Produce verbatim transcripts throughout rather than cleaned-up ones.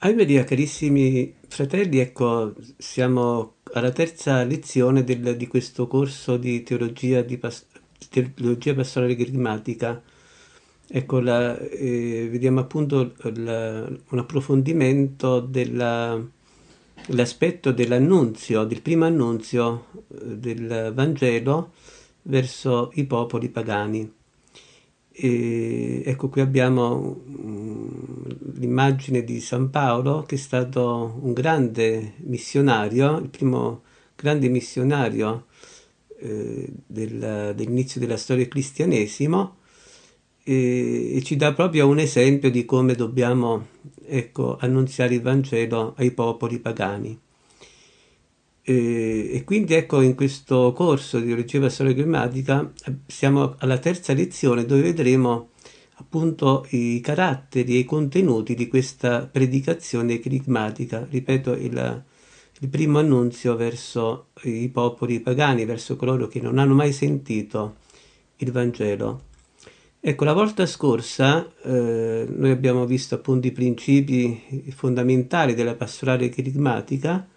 Ave Maria, carissimi fratelli, ecco, siamo alla terza lezione del- di questo corso di teologia, di pas- teologia pastorale grammatica. Ecco, la- eh, vediamo appunto la- un approfondimento della- dell'aspetto dell'annunzio, del primo annunzio eh, del Vangelo verso i popoli pagani. E ecco qui abbiamo mm, l'immagine di San Paolo, che è stato un grande missionario, il primo grande missionario eh, del- dell'inizio della storia del cristianesimo, e, e ci dà proprio un esempio di come dobbiamo, ecco, annunziare il Vangelo ai popoli pagani. E, e quindi ecco, in questo corso di teologia pastorale grammatica eh, siamo alla terza lezione, dove vedremo appunto i caratteri e i contenuti di questa predicazione crigmatica. Ripeto, il, il primo annunzio verso i popoli pagani, verso coloro che non hanno mai sentito il Vangelo. Ecco, la volta scorsa eh, noi abbiamo visto appunto i principi fondamentali della pastorale crigmatica,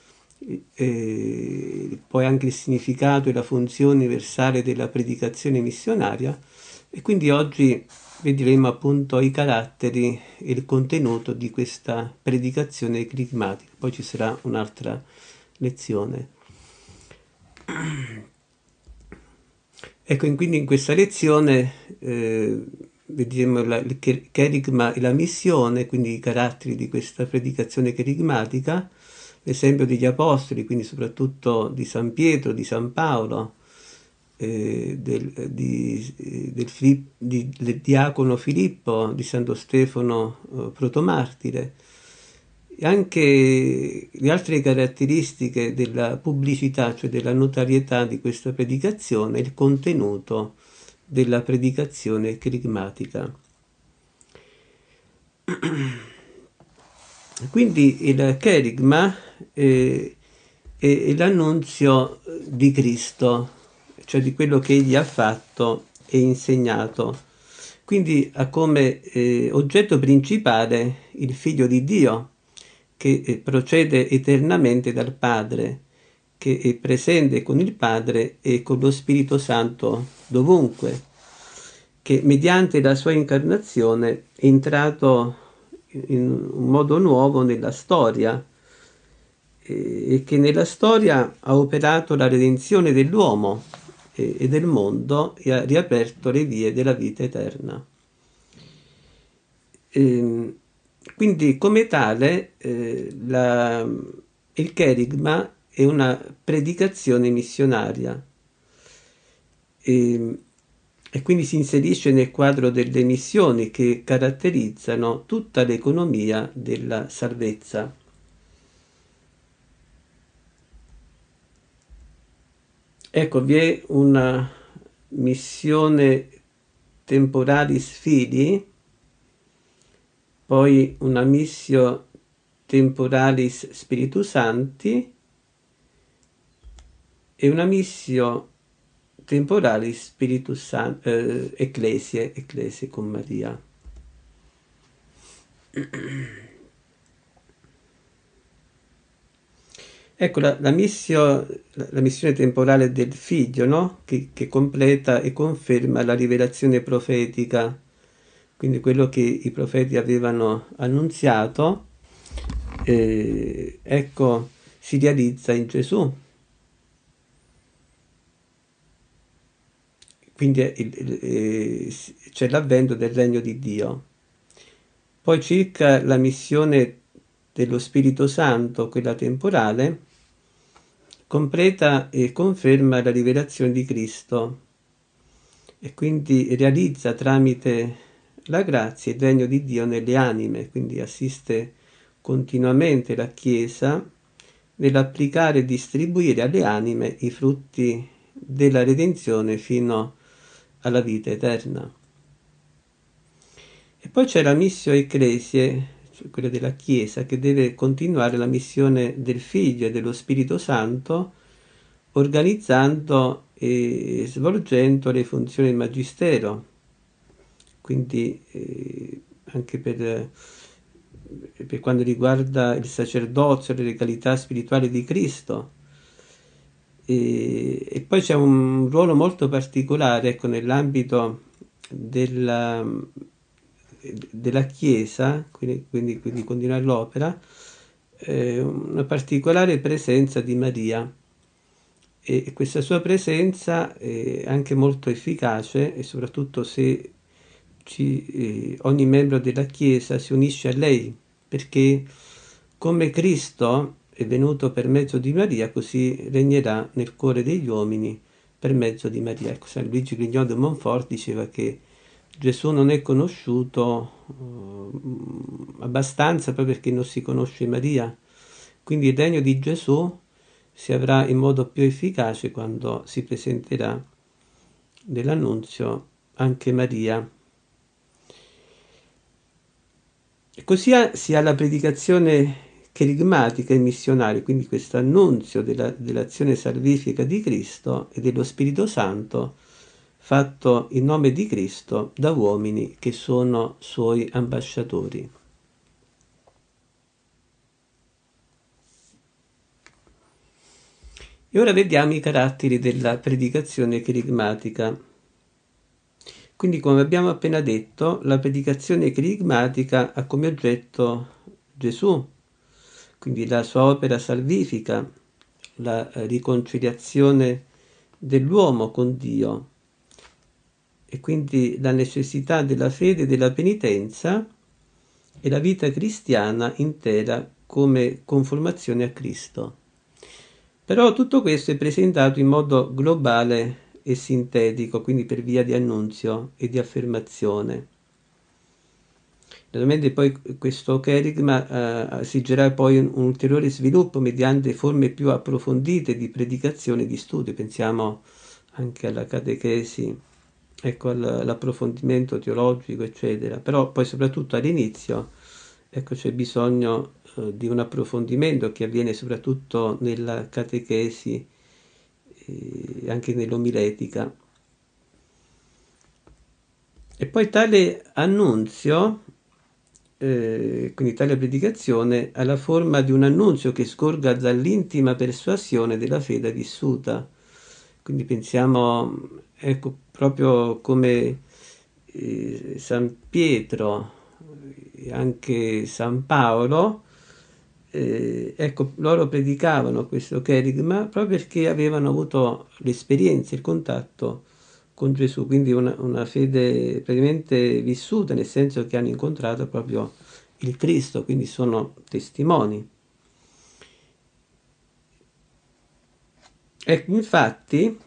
e poi anche il significato e la funzione universale della predicazione missionaria, e quindi oggi vedremo appunto i caratteri e il contenuto di questa predicazione crigmatica. Poi ci sarà un'altra lezione. Ecco, in- quindi in questa lezione eh, vedremo la- il che- kerigma e la missione, quindi i caratteri di questa predicazione kerigmatica, l'esempio degli apostoli, quindi soprattutto di San Pietro, di San Paolo, eh, del, di- eh, del, Fili- di- del diacono Filippo, di Santo Stefano eh, protomartire. E anche le altre caratteristiche della pubblicità, cioè della notarietà di questa predicazione, il contenuto della predicazione crigmatica. Quindi il kerigma eh, è, è l'annunzio di Cristo, cioè di quello che egli ha fatto e insegnato. Quindi ha come eh, oggetto principale il Figlio di Dio, che eh, procede eternamente dal Padre, che è presente con il Padre e con lo Spirito Santo dovunque, che mediante la sua incarnazione è entrato in un modo nuovo nella storia e e che nella storia ha operato la redenzione dell'uomo e, e del mondo e ha riaperto le vie della vita eterna. Ehm, quindi come tale eh, la- il kerigma è una predicazione missionaria e, e quindi si inserisce nel quadro delle missioni che caratterizzano tutta l'economia della salvezza. Ecco, vi è una missione temporalis fidi, poi una missio temporalis Spiritus Sancti e una missio temporalis Spiritus San- eh, Ecclesie, Ecclesie con Maria. Ecco, la, la, missio- la- la missione temporale del figlio, no? Che, che completa e conferma la rivelazione profetica, quindi quello che i profeti avevano annunziato, eh, ecco, si realizza in Gesù. Quindi è il- il- eh, c'è l'avvento del regno di Dio. Poi circa la missione dello Spirito Santo, quella temporale, completa e conferma la rivelazione di Cristo e quindi realizza tramite la grazia il regno di Dio nelle anime, quindi assiste continuamente la Chiesa nell'applicare e distribuire alle anime i frutti della redenzione fino alla vita eterna. E poi c'è la missio Ecclesie, cioè quella della Chiesa, che deve continuare la missione del Figlio e dello Spirito Santo, organizzando e svolgendo le funzioni del Magistero, quindi eh, anche per per quanto riguarda il sacerdozio, le legalità spirituali di Cristo. E, e poi c'è un ruolo molto particolare, ecco, nell'ambito della, della Chiesa, quindi, quindi, quindi continuare l'opera, eh, una particolare presenza di Maria. E questa sua presenza è anche molto efficace, e soprattutto se ci, eh, ogni membro della Chiesa si unisce a lei, perché come Cristo è venuto per mezzo di Maria, così regnerà nel cuore degli uomini per mezzo di Maria. Ecco, San Luigi Grignon de Montfort diceva che Gesù non è conosciuto uh, abbastanza proprio perché non si conosce Maria. Quindi il regno di Gesù si avrà in modo più efficace quando si presenterà nell'annunzio anche Maria. E così si ha la predicazione cherigmatica e missionaria, quindi questo annunzio della, dell'azione salvifica di Cristo e dello Spirito Santo fatto in nome di Cristo da uomini che sono suoi ambasciatori. E ora vediamo i caratteri della predicazione cherigmatica. Quindi, come abbiamo appena detto, la predicazione cherigmatica ha come oggetto Gesù, quindi la sua opera salvifica, la riconciliazione dell'uomo con Dio e quindi la necessità della fede e della penitenza e la vita cristiana intera come conformazione a Cristo. Però tutto questo è presentato in modo globale e sintetico, quindi per via di annunzio e di affermazione. Naturalmente poi questo cherigma eh, esigerà poi un, un ulteriore sviluppo mediante forme più approfondite di predicazione e di studio. Pensiamo anche alla catechesi, ecco, all'approfondimento teologico, eccetera. Però poi soprattutto all'inizio, ecco, c'è bisogno eh, di un approfondimento che avviene soprattutto nella catechesi e anche nell'omiletica. E poi tale annunzio, eh, quindi tale predicazione, ha la forma di un annunzio che scorga dall'intima persuasione della fede vissuta. Quindi pensiamo, ecco, proprio come eh, San Pietro e anche San Paolo, eh, ecco, loro predicavano questo cherigma proprio perché avevano avuto l'esperienza, il contatto con Gesù, quindi una, una fede praticamente vissuta, nel senso che hanno incontrato proprio il Cristo, quindi sono testimoni. Ecco, infatti,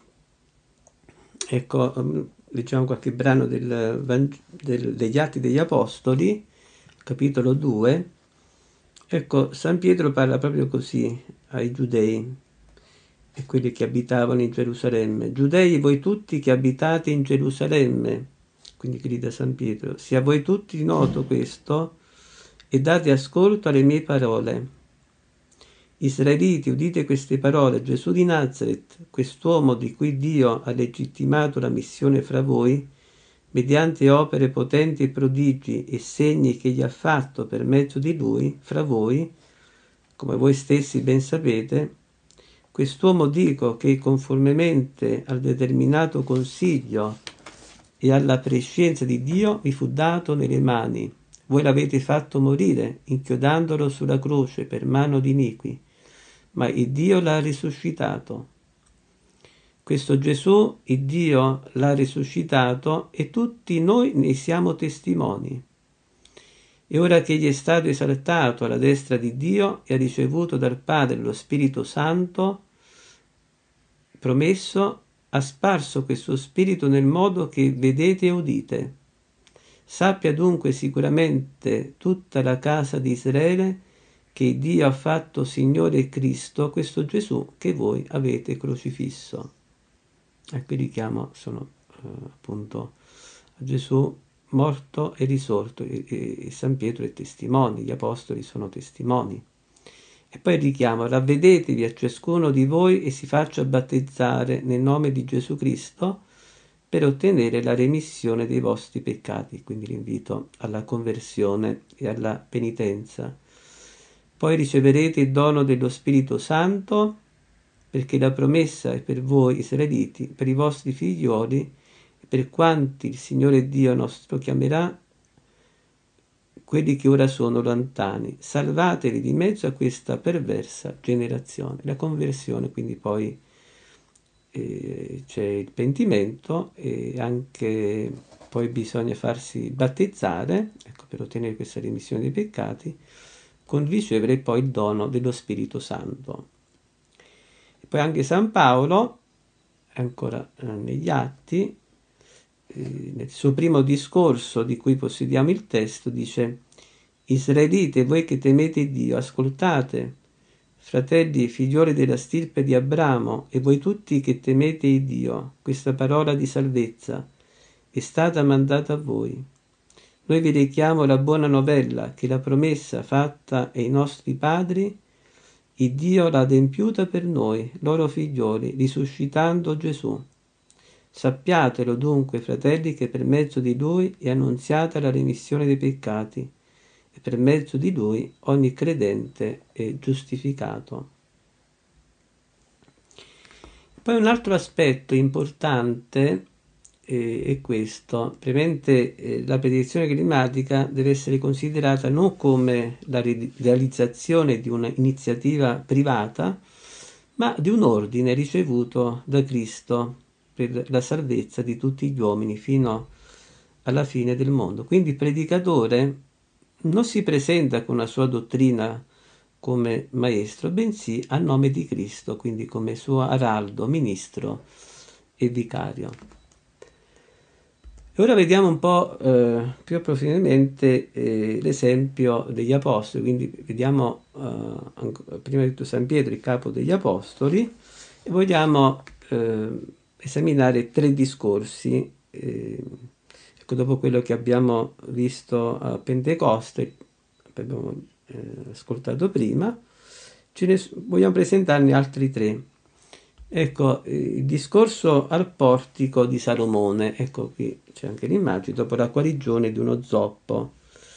ecco, leggiamo qualche brano del, del, degli Atti degli Apostoli, capitolo due. Ecco, San Pietro parla proprio così ai giudei e quelli che abitavano in Gerusalemme. Giudei, voi tutti che abitate in Gerusalemme, quindi grida San Pietro, sia a voi tutti noto questo e date ascolto alle mie parole. Israeliti, udite queste parole, Gesù di Nazaret, quest'uomo di cui Dio ha legittimato la missione fra voi, mediante opere potenti e prodigi e segni che gli ha fatto per mezzo di lui, fra voi, come voi stessi ben sapete, quest'uomo dico che conformemente al determinato consiglio e alla prescienza di Dio vi fu dato nelle mani. Voi l'avete fatto morire, inchiodandolo sulla croce per mano di iniqui, ma il Dio l'ha risuscitato. Questo Gesù, il Dio l'ha risuscitato e tutti noi ne siamo testimoni. E ora che egli è stato esaltato alla destra di Dio e ha ricevuto dal Padre lo Spirito Santo promesso, ha sparso questo Spirito nel modo che vedete e udite. Sappia dunque sicuramente tutta la casa di Israele che Dio ha fatto Signore e Cristo questo Gesù che voi avete crocifisso. Ecco il richiamo sono eh, appunto a Gesù morto e risorto e, e, e San Pietro è testimone, gli apostoli sono testimoni. E poi il richiamo, ravvedetevi a ciascuno di voi e si faccia battezzare nel nome di Gesù Cristo per ottenere la remissione dei vostri peccati, quindi l'invito alla conversione e alla penitenza. Poi riceverete il dono dello Spirito Santo, perché la promessa è per voi israeliti, per i vostri figlioli, e per quanti il Signore Dio nostro chiamerà, quelli che ora sono lontani. Salvateli di mezzo a questa perversa generazione. La conversione, quindi poi eh, c'è il pentimento e anche poi bisogna farsi battezzare, ecco, per ottenere questa remissione dei peccati, con ricevere poi il dono dello Spirito Santo. E poi anche San Paolo, ancora eh, negli Atti, eh, nel suo primo discorso di cui possediamo il testo, dice: Israelite, voi che temete Dio, ascoltate, fratelli e figlioli della stirpe di Abramo, e voi tutti che temete Dio, questa parola di salvezza è stata mandata a voi. Noi vi richiamo la buona novella che la promessa fatta ai nostri padri, il Dio l'ha adempiuta per noi, loro figlioli, risuscitando Gesù. Sappiatelo dunque, fratelli, che per mezzo di Lui è annunziata la remissione dei peccati, e per mezzo di Lui ogni credente è giustificato. Poi un altro aspetto importante eh, è questo: premente eh, la protezione climatica deve essere considerata non come la re- realizzazione di un'iniziativa privata, ma di un ordine ricevuto da Cristo per la salvezza di tutti gli uomini fino alla fine del mondo. Quindi il predicatore non si presenta con la sua dottrina come maestro, bensì a nome di Cristo, quindi come suo araldo, ministro e vicario. E ora vediamo un po' eh, più approfonditamente eh, l'esempio degli apostoli, quindi vediamo eh, prima di tutto San Pietro, il capo degli apostoli, e vogliamo eh, esaminare tre discorsi. Eh, ecco, dopo quello che abbiamo visto a Pentecoste, abbiamo eh, ascoltato prima, ce ne vogliamo presentarne altri tre. Ecco, il discorso al portico di Salomone, ecco qui c'è anche l'immagine, dopo la guarigione di uno zoppo.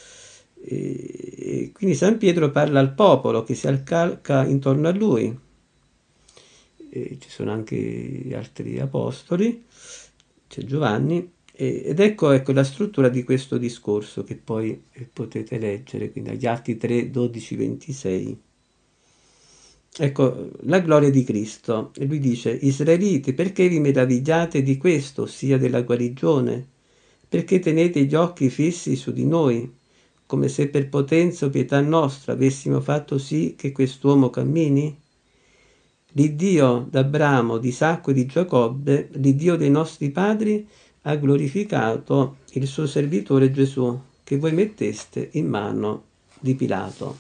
E quindi San Pietro parla al popolo che si accalca intorno a lui. E ci sono anche altri apostoli, c'è Giovanni, ed ecco, ecco la struttura di questo discorso che poi potete leggere, quindi agli Atti tre, dodici, ventisei. Ecco, la gloria di Cristo. E lui dice: Israeliti, perché vi meravigliate di questo, ossia della guarigione? Perché tenete gli occhi fissi su di noi, come se per potenza o pietà nostra avessimo fatto sì che quest'uomo cammini? L'Iddio d'Abramo, di Isacco e di Giacobbe, l'Iddio dei nostri padri, ha glorificato il suo servitore Gesù, che voi metteste in mano di Pilato.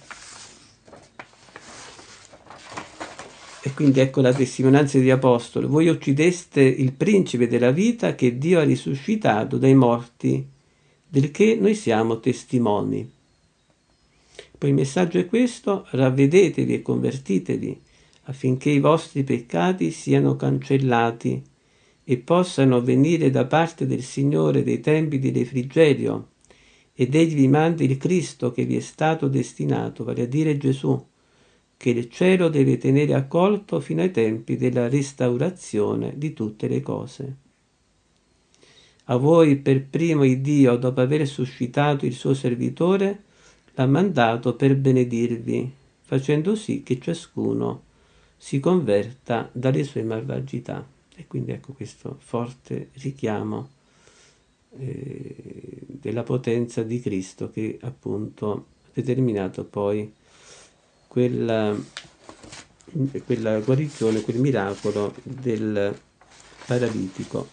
E quindi ecco la testimonianza degli apostoli: voi uccideste il principe della vita che Dio ha risuscitato dai morti, del che noi siamo testimoni. Poi il messaggio è questo: ravvedetevi e convertitevi, affinché i vostri peccati siano cancellati e possano venire da parte del Signore dei tempi di refrigerio, ed egli vi mandi il Cristo che vi è stato destinato, vale a dire Gesù, che il cielo deve tenere accolto fino ai tempi della restaurazione di tutte le cose. A voi per primo il Dio, dopo aver suscitato il suo servitore, l'ha mandato per benedirvi, facendo sì che ciascuno si converta dalle sue malvagità. E quindi ecco questo forte richiamo eh, della potenza di Cristo che appunto ha determinato poi quella, quella guarigione, quel miracolo del paralitico.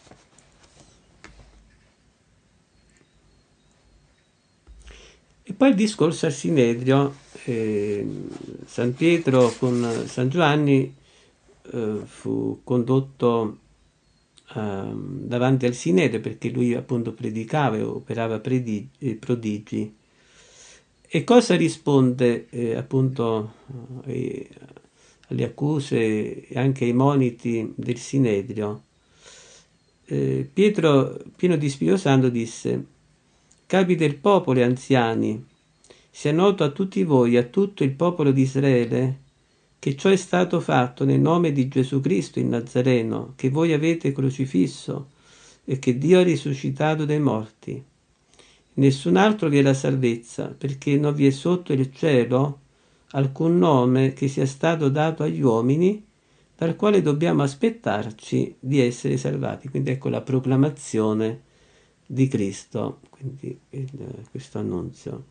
E poi il discorso al Sinedrio, eh, San Pietro con San Giovanni eh, fu condotto eh, davanti al Sinedrio perché lui appunto predicava e operava predigi, prodigi. E cosa risponde eh, appunto eh, alle accuse e anche ai moniti del Sinedrio? eh, Pietro, pieno di Spirito Santo, disse: Capi del popolo e anziani, sia noto a tutti voi e a tutto il popolo di Israele che ciò è stato fatto nel nome di Gesù Cristo il Nazareno, che voi avete crocifisso e che Dio ha risuscitato dai morti. Nessun altro vi è la salvezza, perché non vi è sotto il cielo alcun nome che sia stato dato agli uomini dal quale dobbiamo aspettarci di essere salvati. Quindi ecco la proclamazione di Cristo, quindi il- questo annunzio.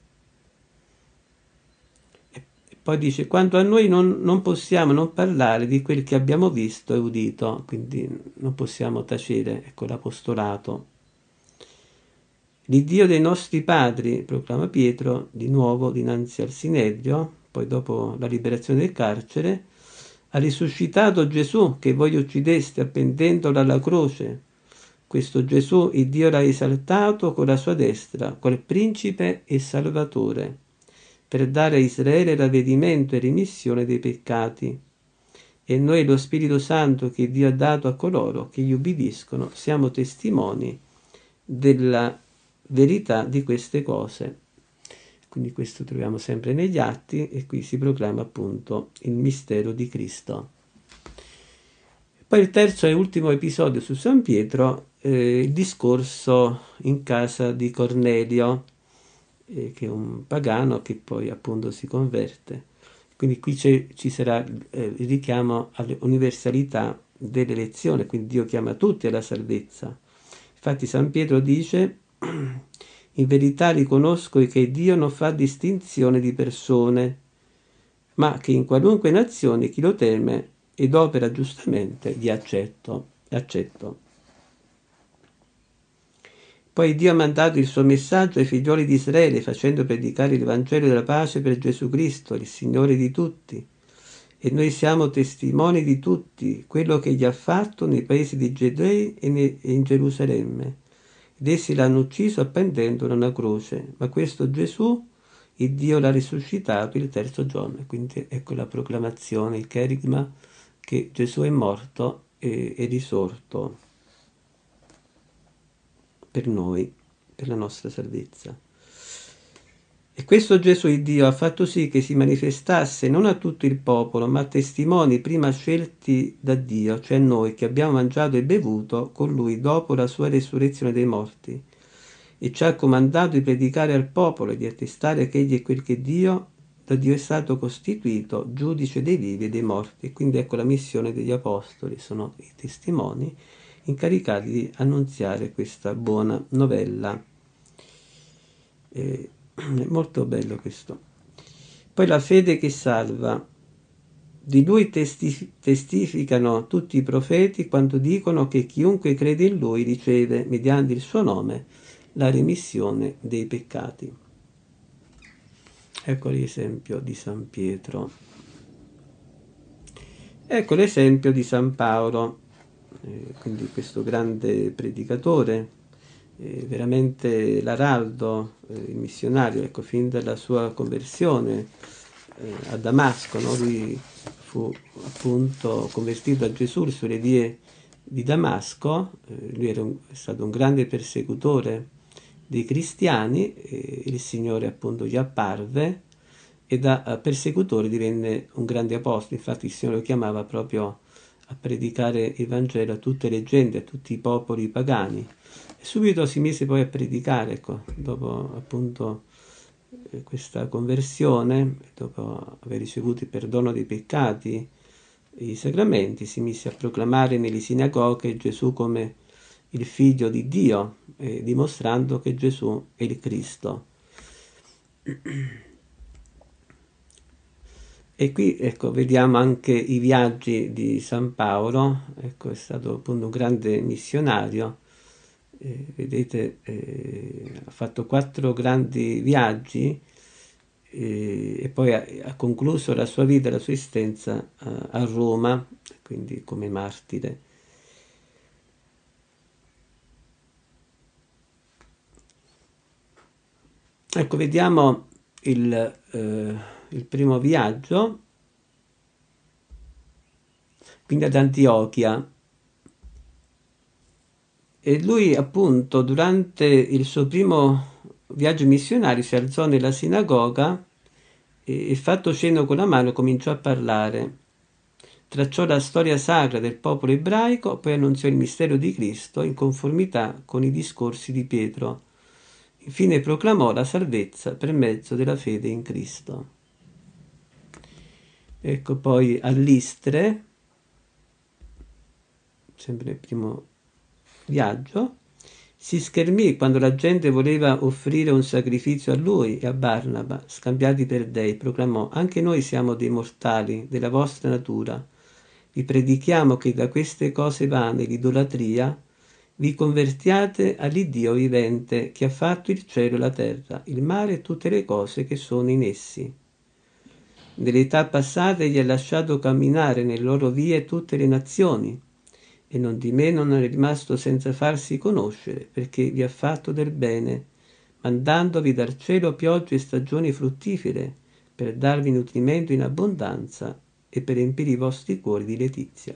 E poi dice: quanto a noi non, non possiamo non parlare di quel che abbiamo visto e udito, quindi non possiamo tacere, ecco l'apostolato. L'Iddio dei nostri padri, proclama Pietro, di nuovo dinanzi al Sinedrio, poi dopo la liberazione del carcere, ha risuscitato Gesù che voi uccideste appendendolo alla croce. Questo Gesù il Dio l'ha esaltato con la sua destra, qual principe e salvatore, per dare a Israele ravvedimento e remissione dei peccati. E noi lo Spirito Santo che Dio ha dato a coloro che gli ubbidiscono siamo testimoni della verità di queste cose. Quindi questo troviamo sempre negli Atti e qui si proclama appunto il mistero di Cristo. Poi il terzo e ultimo episodio su San Pietro, eh, il discorso in casa di Cornelio, eh, che è un pagano che poi appunto si converte. Quindi qui ci sarà eh, il richiamo all'universalità dell'elezione, quindi Dio chiama tutti alla salvezza. Infatti San Pietro dice: in verità riconosco che Dio non fa distinzione di persone, ma che in qualunque nazione chi lo teme ed opera giustamente vi accetto. accetto. Poi Dio ha mandato il suo messaggio ai figlioli di Israele, facendo predicare il Vangelo della pace per Gesù Cristo, il Signore di tutti. E noi siamo testimoni di tutti, quello che gli ha fatto nei paesi di Giudei e in Gerusalemme. Ed essi l'hanno ucciso appendendolo a una croce, ma questo Gesù, il Dio l'ha risuscitato il terzo giorno. Quindi ecco la proclamazione, il cherigma, che Gesù è morto e è risorto per noi, per la nostra salvezza. E questo Gesù il Dio ha fatto sì che si manifestasse non a tutto il popolo, ma a testimoni prima scelti da Dio, cioè noi che abbiamo mangiato e bevuto con lui dopo la sua resurrezione dei morti. E ci ha comandato di predicare al popolo e di attestare che egli è quel che Dio, da Dio è stato costituito, giudice dei vivi e dei morti. E quindi ecco la missione degli apostoli, sono i testimoni incaricati di annunziare questa buona novella. Eh, è molto bello questo. Poi la fede che salva. Di lui testi- testificano tutti i profeti quando dicono che chiunque crede in lui riceve, mediante il suo nome, la remissione dei peccati. Ecco l'esempio di San Pietro. Ecco l'esempio di San Paolo, eh, quindi questo grande predicatore, eh, veramente l'araldo, eh, il missionario, ecco, fin dalla sua conversione eh, a Damasco, no? Lui fu appunto convertito a Gesù sulle vie di Damasco, eh, lui era un, è stato un grande persecutore dei cristiani, e il Signore appunto gli apparve e da persecutore divenne un grande apostolo. Infatti il Signore lo chiamava proprio a predicare il Vangelo a tutte le genti, a tutti i popoli pagani. E subito si mise poi a predicare, ecco, dopo appunto eh, questa conversione, dopo aver ricevuto il perdono dei peccati, i sacramenti, si mise a proclamare nelle sinagoghe Gesù come il figlio di Dio, eh, dimostrando che Gesù è il Cristo. E qui ecco, vediamo anche i viaggi di San Paolo, ecco, è stato appunto un grande missionario, eh, vedete, eh, ha fatto quattro grandi viaggi eh, e poi ha, ha concluso la sua vita, la sua esistenza a, a Roma, quindi come martire. Ecco, vediamo il, eh, il primo viaggio, quindi ad Antiochia. E lui appunto durante il suo primo viaggio missionario si alzò nella sinagoga e, e fatto cenno con la mano cominciò a parlare. Tracciò la storia sacra del popolo ebraico, poi annunziò il mistero di Cristo in conformità con i discorsi di Pietro. Infine proclamò la salvezza per mezzo della fede in Cristo. Ecco poi all'Istre, sempre nel primo viaggio, si schermì quando la gente voleva offrire un sacrificio a lui e a Barnaba, scambiati per dei, proclamò: anche noi siamo dei mortali, della vostra natura. Vi predichiamo che da queste cose vane, l'idolatria, vi convertiate all'Iddio vivente che ha fatto il cielo e la terra, il mare e tutte le cose che sono in essi. Nelle età passate gli ha lasciato camminare nelle loro vie tutte le nazioni, e non di meno non è rimasto senza farsi conoscere, perché vi ha fatto del bene, mandandovi dal cielo piogge e stagioni fruttifere, per darvi nutrimento in abbondanza e per riempire i vostri cuori di letizia.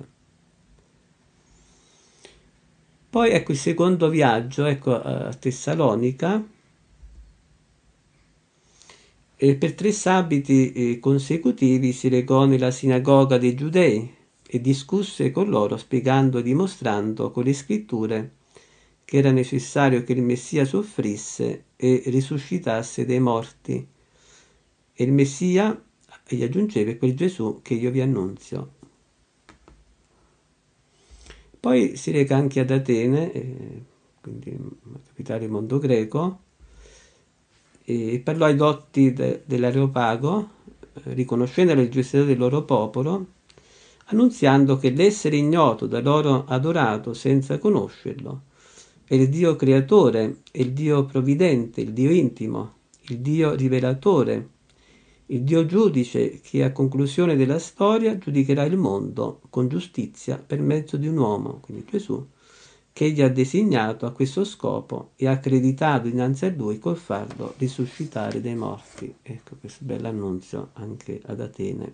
Poi ecco il secondo viaggio, ecco a Tessalonica, e per tre sabati eh, consecutivi si recò nella sinagoga dei Giudei e discusse con loro spiegando e dimostrando con le scritture che era necessario che il Messia soffrisse e risuscitasse dai morti. E il Messia, gli aggiungeva, è quel Gesù che io vi annunzio. Poi si reca anche ad Atene, eh, quindi la capitale del mondo greco, e parlò ai dotti de- dell'Areopago, eh, riconoscendo la giustizia del loro popolo, annunziando che l'essere ignoto da loro adorato senza conoscerlo è il Dio creatore, è il Dio provvidente, il Dio intimo, il Dio rivelatore, il Dio giudice che a conclusione della storia giudicherà il mondo con giustizia per mezzo di un uomo, quindi Gesù, che egli ha designato a questo scopo e ha accreditato dinanzi a lui col farlo risuscitare dai morti. Ecco questo bell'annunzio anche ad Atene.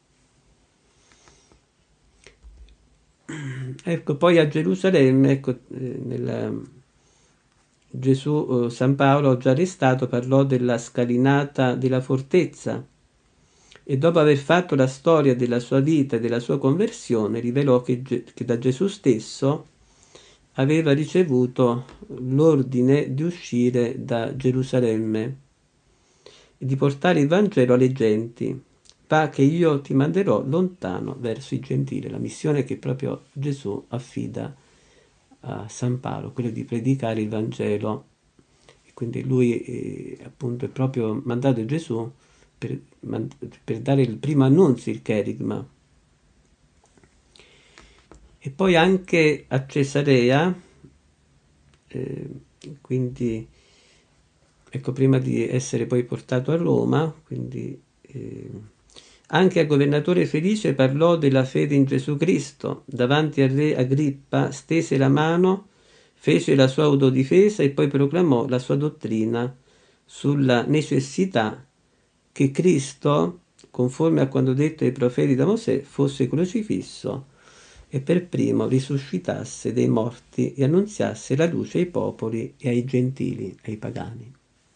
Ecco, poi a Gerusalemme, ecco, eh, nella, Gesù, eh, San Paolo, già arrestato, parlò della scalinata della fortezza e dopo aver fatto la storia della sua vita e della sua conversione, rivelò che, che da Gesù stesso aveva ricevuto l'ordine di uscire da Gerusalemme e di portare il Vangelo alle genti. Va che io ti manderò lontano verso i gentili, la missione che proprio Gesù affida a San Paolo, quello di predicare il Vangelo. E quindi lui eh, appunto è proprio mandato da Gesù per, per dare il primo annunzio, il cherigma. E poi anche a Cesarea, eh, quindi ecco, prima di essere poi portato a Roma, quindi eh, anche al governatore Felice parlò della fede in Gesù Cristo. Davanti al re Agrippa stese la mano, fece la sua autodifesa e poi proclamò la sua dottrina sulla necessità che Cristo, conforme a quanto detto ai profeti da Mosè, fosse crocifisso e per primo risuscitasse dei morti e annunziasse la luce ai popoli e ai gentili, ai pagani.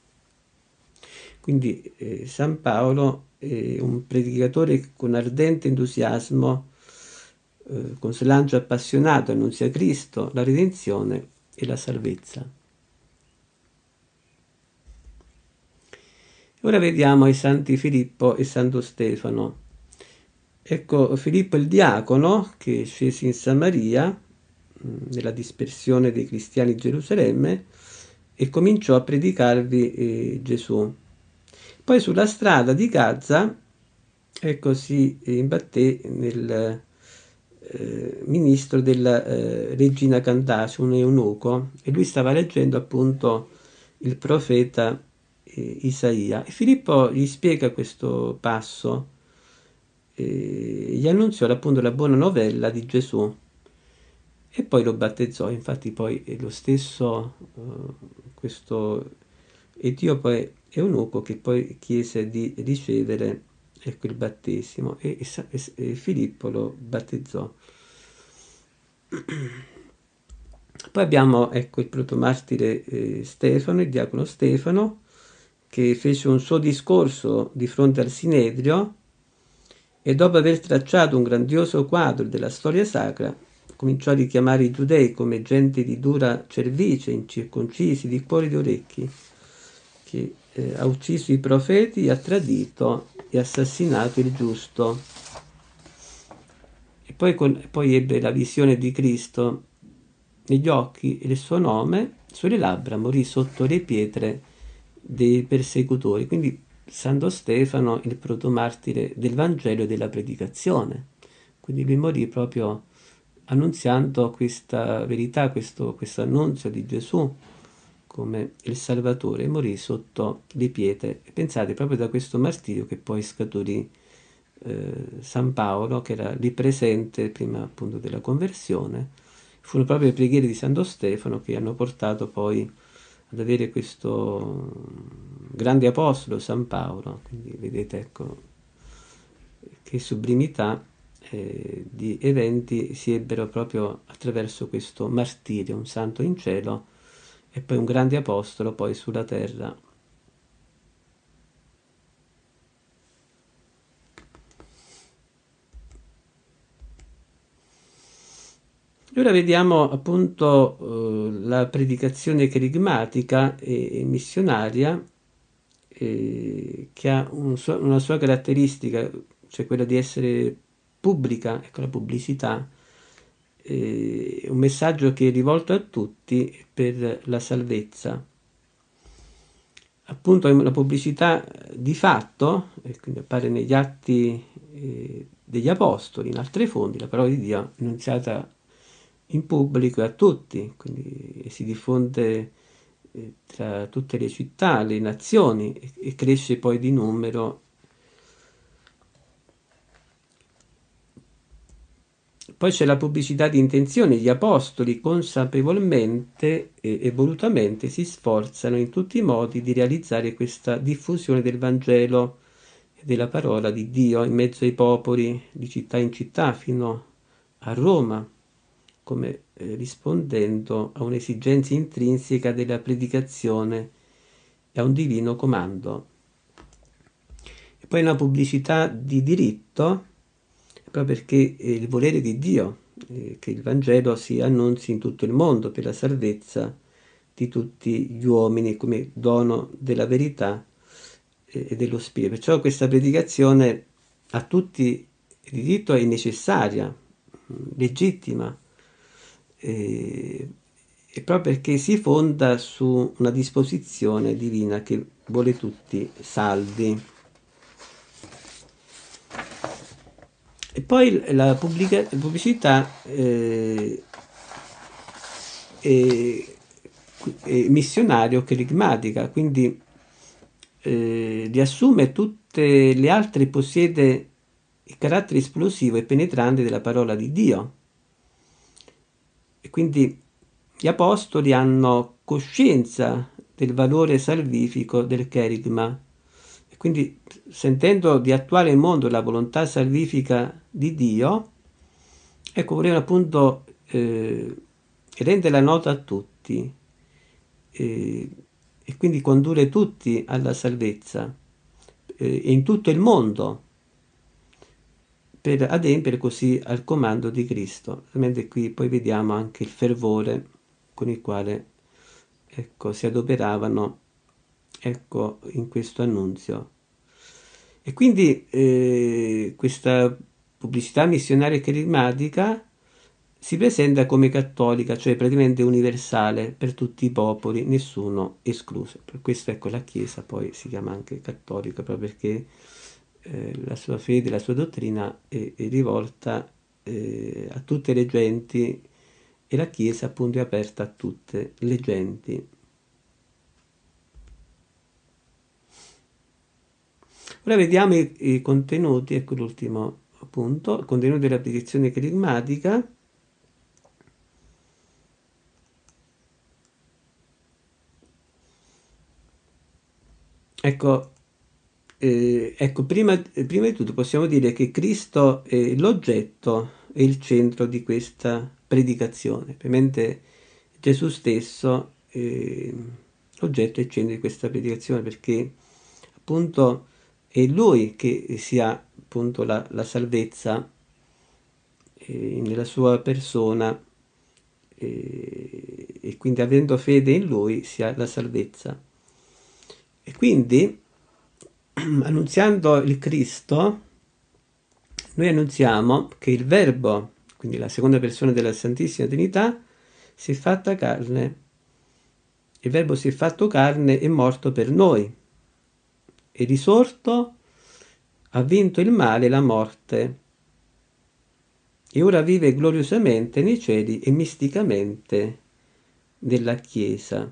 Quindi eh, San Paolo è un predicatore con ardente entusiasmo, eh, con slancio appassionato, annunzia Cristo, la redenzione e la salvezza. Ora vediamo i santi Filippo e Santo Stefano. Ecco, Filippo il diacono, che scese in Samaria, mh, nella dispersione dei cristiani di Gerusalemme, e cominciò a predicarvi eh, Gesù. Poi sulla strada di Gaza, ecco, si imbatté nel eh, ministro della eh, regina Candace, un eunuco, e lui stava leggendo appunto il profeta eh, Isaia. E Filippo gli spiega questo passo, eh, gli annunziò appunto la buona novella di Gesù e poi lo battezzò. Infatti poi è lo stesso eh, questo etiope eunuco che poi chiese di ricevere ecco, il battesimo e, e, e Filippo lo battezzò. Poi abbiamo, ecco, il protomartire eh, Stefano, il diacono Stefano, che fece un suo discorso di fronte al Sinedrio e dopo aver tracciato un grandioso quadro della storia sacra, cominciò a richiamare i giudei come gente di dura cervice, incirconcisi di cuori e di orecchi, che eh, ha ucciso i profeti, ha tradito e assassinato il giusto. E poi, con, poi ebbe la visione di Cristo negli occhi e il suo nome sulle labbra, morì sotto le pietre dei persecutori. Quindi Santo Stefano, il protomartire del Vangelo e della predicazione. Quindi lui morì proprio annunziando questa verità, questo, questo annunzio di Gesù come il Salvatore, e morì sotto le pietre. E pensate, proprio da questo martirio che poi scaturì eh, San Paolo, che era lì presente prima appunto della conversione. Furono proprio le preghiere di Santo Stefano che hanno portato poi ad avere questo grande apostolo San Paolo. Quindi vedete, ecco, che sublimità eh, di eventi si ebbero proprio attraverso questo martirio, un santo in cielo e poi un grande apostolo poi sulla terra. E ora vediamo appunto eh, la predicazione kerigmatica e, e missionaria eh, che ha un suo- una sua caratteristica, cioè quella di essere pubblica, ecco la pubblicità, eh, un messaggio che è rivolto a tutti per la salvezza. Appunto è una pubblicità di fatto, e quindi appare negli atti eh, degli Apostoli, in altre fonti, la parola di Dio annunziata in pubblico e a tutti, quindi si diffonde eh, tra tutte le città, le nazioni e, e cresce poi di numero. Poi c'è la pubblicità di intenzione, gli apostoli consapevolmente e, e volutamente si sforzano in tutti i modi di realizzare questa diffusione del Vangelo e della parola di Dio in mezzo ai popoli, di città in città, fino a Roma, come eh, rispondendo a un'esigenza intrinseca della predicazione e a un divino comando. E poi una pubblicità di diritto, proprio perché è il volere di Dio eh, che il Vangelo si annunzi in tutto il mondo per la salvezza di tutti gli uomini come dono della verità eh, e dello Spirito. Perciò questa predicazione a tutti il diritto è necessaria, legittima, eh, e proprio perché si fonda su una disposizione divina che vuole tutti salvi. E poi la pubblica- pubblicità eh, è, è missionario kerigmatica, quindi eh, riassume tutte le altre, possiede il carattere esplosivo e penetrante della parola di Dio. E quindi gli apostoli hanno coscienza del valore salvifico del kerigma. E quindi, sentendo di attuare in mondo la volontà salvifica di Dio, ecco, volevano appunto eh, renderla nota a tutti eh, e quindi condurre tutti alla salvezza eh, e in tutto il mondo per adempiere così al comando di Cristo. Mentre qui poi vediamo anche il fervore con il quale ecco, si adoperavano ecco, in questo annunzio. E quindi eh, questa pubblicità missionaria carismatica si presenta come cattolica, cioè praticamente universale per tutti i popoli, nessuno escluso. Per questo ecco la Chiesa poi si chiama anche cattolica, proprio perché eh, la sua fede, la sua dottrina è, è rivolta eh, a tutte le genti e la Chiesa appunto è aperta a tutte le genti. Ora vediamo i, i contenuti, ecco l'ultimo punto, il contenuto della predicazione carismatica. Ecco, eh, ecco prima, prima di tutto possiamo dire che Cristo è l'oggetto e il centro di questa predicazione. Ovviamente Gesù stesso è oggetto e centro di questa predicazione, perché appunto è Lui che si ha appunto la, la salvezza eh, nella sua persona eh, e quindi avendo fede in Lui si ha la salvezza. E quindi annunziando il Cristo, noi annunziamo che il Verbo, quindi la seconda persona della Santissima Trinità, si è fatta carne. Il Verbo si è fatto carne e morto per noi. È risorto, ha vinto il male e la morte. E ora vive gloriosamente nei cieli e misticamente nella Chiesa.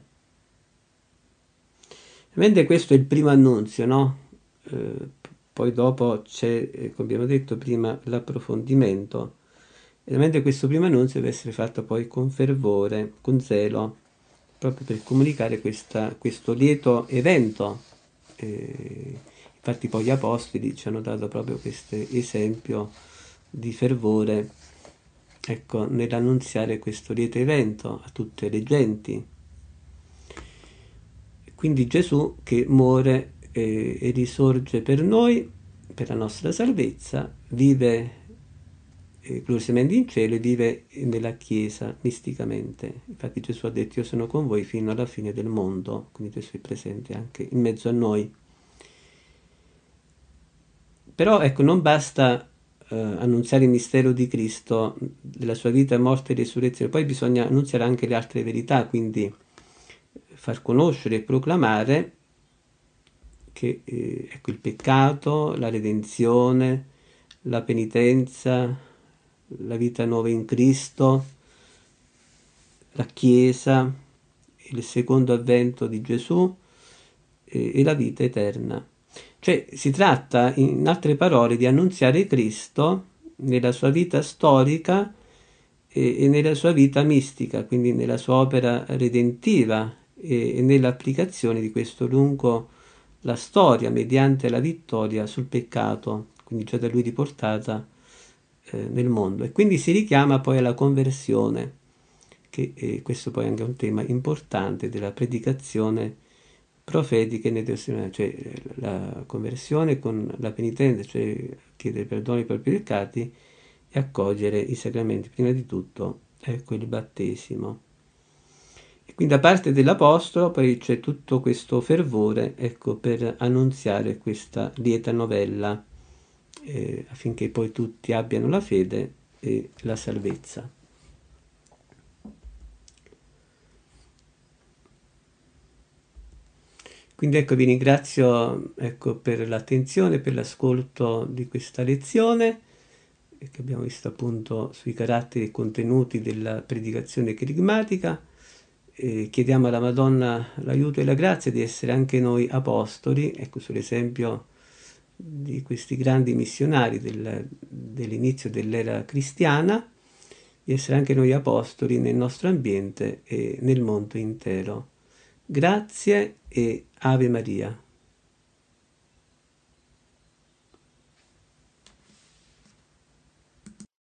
Mentre questo è il primo annunzio, no? Eh, poi dopo c'è, eh, come abbiamo detto prima, l'approfondimento. E mentre questo primo annunzio deve essere fatto poi con fervore, con zelo, proprio per comunicare questa, questo lieto evento. Eh, infatti poi gli apostoli ci hanno dato proprio questo esempio di fervore, ecco, nell'annunziare questo lieto evento a tutte le genti. Quindi Gesù che muore eh, e risorge per noi, per la nostra salvezza, vive eh, gloriosamente in cielo e vive nella Chiesa misticamente. Infatti Gesù ha detto: io sono con voi fino alla fine del mondo, quindi Gesù è presente anche in mezzo a noi. Però ecco, non basta eh, annunziare il mistero di Cristo, della sua vita, morte e risurrezione, poi bisogna annunziare anche le altre verità, quindi far conoscere e proclamare che eh, ecco, il peccato, la redenzione, la penitenza, la vita nuova in Cristo, la Chiesa, il secondo avvento di Gesù e, e la vita eterna. Cioè si tratta, in altre parole, di annunziare Cristo nella sua vita storica e, e nella sua vita mistica, quindi nella sua opera redentiva e, e nell'applicazione di questo lungo la storia mediante la vittoria sul peccato, quindi già da lui riportata eh, nel mondo. E quindi si richiama poi alla conversione, che eh, questo poi è anche un tema importante della predicazione profetica e neotestimoniale, cioè la conversione con la penitenza, cioè chiedere perdono ai propri peccati e accogliere i sacramenti, prima di tutto ecco il battesimo. E quindi da parte dell'Apostolo poi c'è tutto questo fervore, ecco, per annunziare questa lieta novella, eh, affinché poi tutti abbiano la fede e la salvezza. Quindi ecco, vi ringrazio ecco, per l'attenzione, per l'ascolto di questa lezione, che abbiamo visto appunto sui caratteri e contenuti della predicazione kerigmatica. Eh, chiediamo alla Madonna l'aiuto e la grazia di essere anche noi apostoli, ecco sull'esempio di questi grandi missionari del, dell'inizio dell'era cristiana, di essere anche noi apostoli nel nostro ambiente e nel mondo intero. Grazie e Ave Maria.